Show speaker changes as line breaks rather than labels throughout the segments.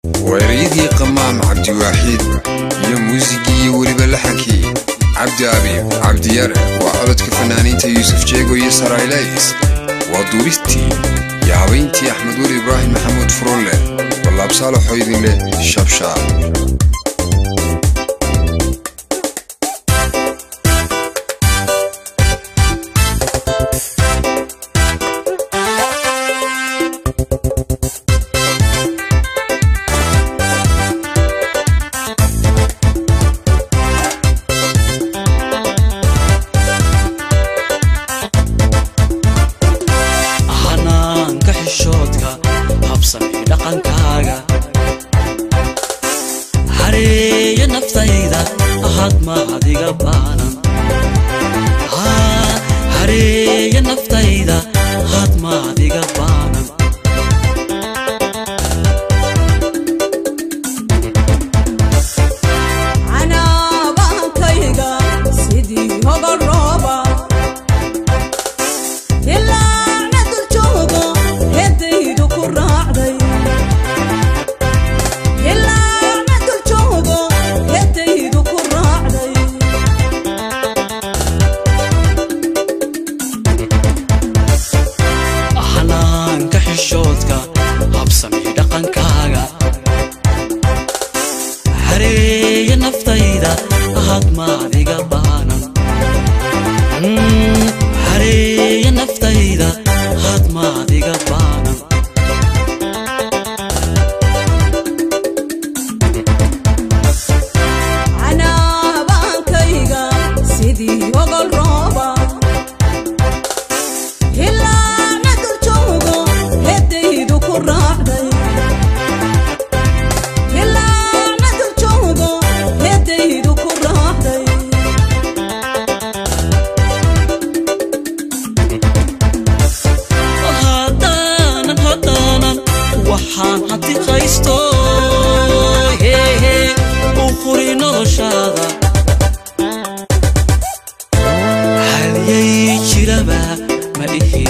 ويريدي قمام عبد واحد يا موسيقي ولي لحنكي عبد أبيب عبد يرى وعرضك فنانين يوسف جيغو يسر إليس ودوريستي يا عوينتي أحمد ولي إبراهيم محمود فرولة والله بصالح حيدين له شبشاب
هري نفتيدا أحد ما هديك بانا هري نفتيدا أحد ما هديك بانا
أنا بانكيغا سيدي هو الرابا إلا ندل جوغا هديدو كراعدي
هري نفتيدا أحد ما هديك بانا هري نفتيدا أحد ما هديك بانا
أنا بانكيغا سيدي هو الرابا إلا ندل جوغا هديدو كراعدي
waxaan hadi qaysto u qurino shada haliyay jiraba ma ihi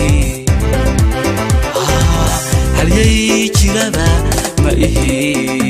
haliyay jiraba ma ihi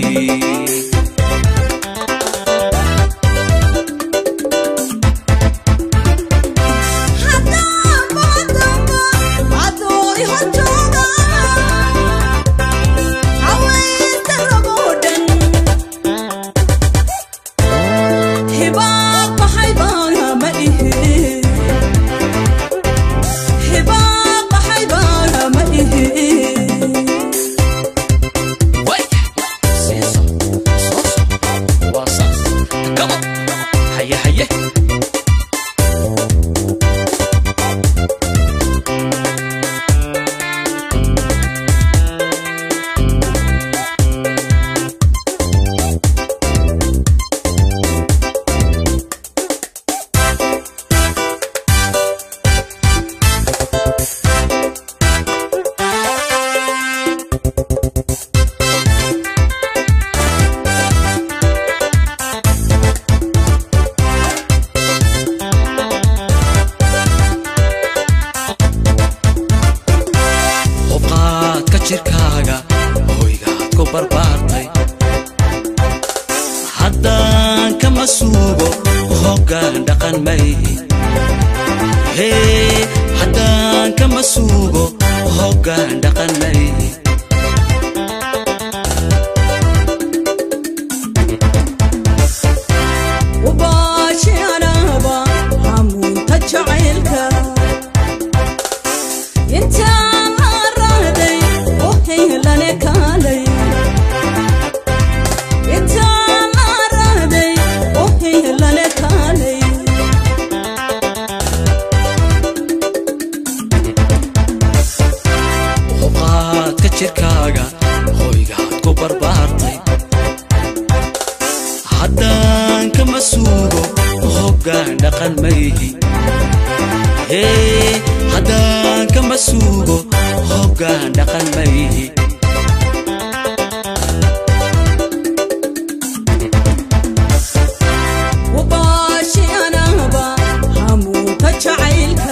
jirkaaga hoygaad ku barbaartay haddaan kama suugo hoggaan dhaqan mayhi haddaan kama suugo hoggaan dhaqan mayhi
وباشي أنا هموت أجعلك انت
jirkaaga hoygaad ku barbaartay haddaan kama suugo hoggaan dhaqan mayhi haddaan kama suugo hoggaan dhaqan mayhi
وباشي أنا هموت أجعلك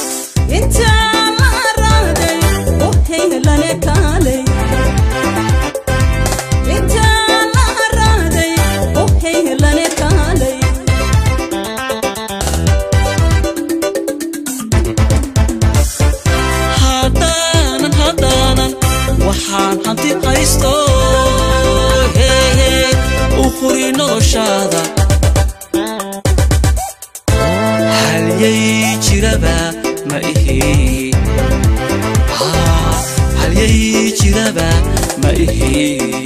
انت لك علي
hanti haysto ukhuri noloshada halyay jiraba ma ihi halyay jiraba ma ihi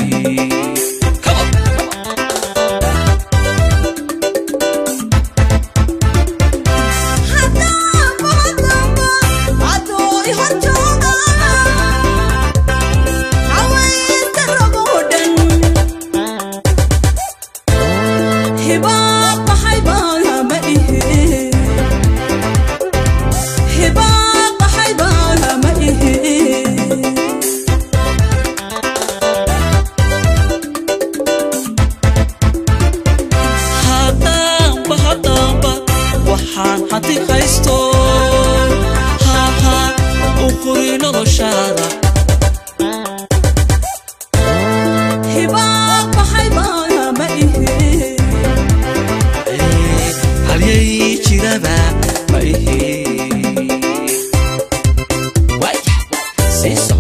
hanti haysto ukhuri noloshada
hibaa baxay baa ma ihi
halyay jiraba ma ihi way